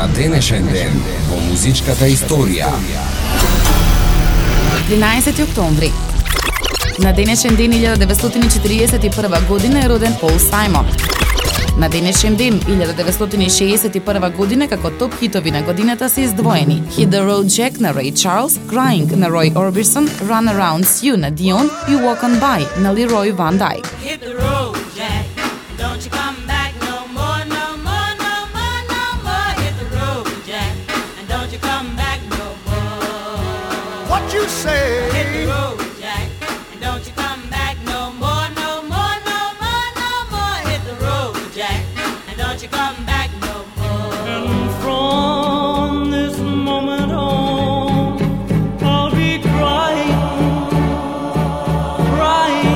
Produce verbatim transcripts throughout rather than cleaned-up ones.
на денешен ден во музичката историја. тринаесети октомври. На денешен ден илјада деветстотини четиридесет и прва година е роден Пол Сајмон. На денешен ден илјада деветстотини шеесет и прва година како топ хитови на годината се издвоени Hit the Road Jack на Ray Charles, Crying на Roy Orbison, Run Around You на Dion и Walk On By на Leroy Van Dyke. Hit the road, Jack. Don't you come back no more, no more, no more, no more. Hit the road, Jack. And don't you come back no more. What you say? Hit the road, Jack. And don't you come back no more, no more, no more, no more. Hit the road, Jack. And don't you come back no more. And from this moment on, I'll be crying, crying,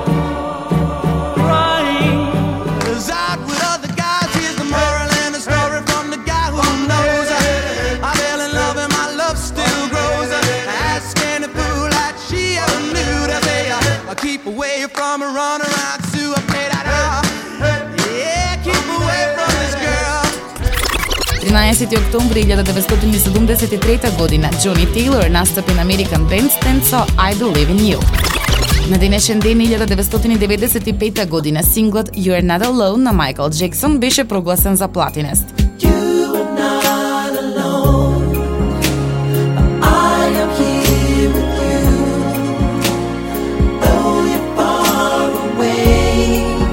crying. 'Cause out with other guys, here's the moral and the story from the guy who knows. I fell in love and my love still grows. Ask any fool that she ever knew to say, I keep away from a run around Sue. I played that out. Yeah, keep away from this girl. тринаесети октомври илјада деветстотини седумдесет и трета година Џони Тейлор настапи на American Bandstand со I Believe in You. На денешен ден илјада деветстотини деветдесет и пета година синглот You're Not Alone на Майкл Джексон беше прогласен за платинест. You are not alone. I am here with you. Though you're far away,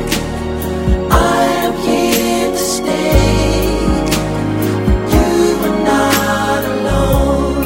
I am here to stay. You are not alone.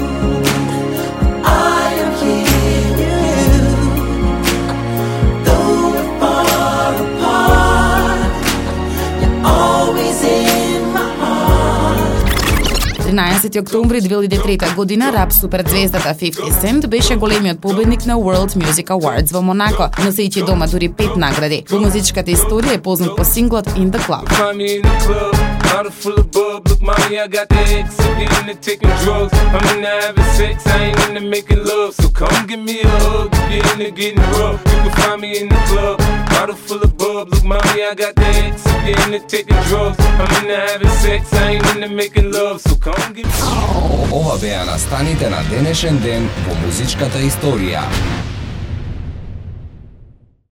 I am here with you. Though we're far apart, you're always in my heart. тринаесети октомври две илјади и трета година рап суперзвездата фифти Cent беше големиот победник на World Music Awards во Монако, носејќи дома дури пет награди. Во музичката историја е познат по синглот In the Club. Find me in the club, bottle full of bub. Look, mommy, I got the X. I'm into taking drugs. I'm into having sex. I ain't into making love. So come give me a hug. If you're into getting rough, you can find me in the club. Bottle full of bub. Look, mommy, I got the X. If you're into taking drugs. I'm into having sex. I ain't into making love. So come give me. Ова беа настаните на денешен ден во музичката историја.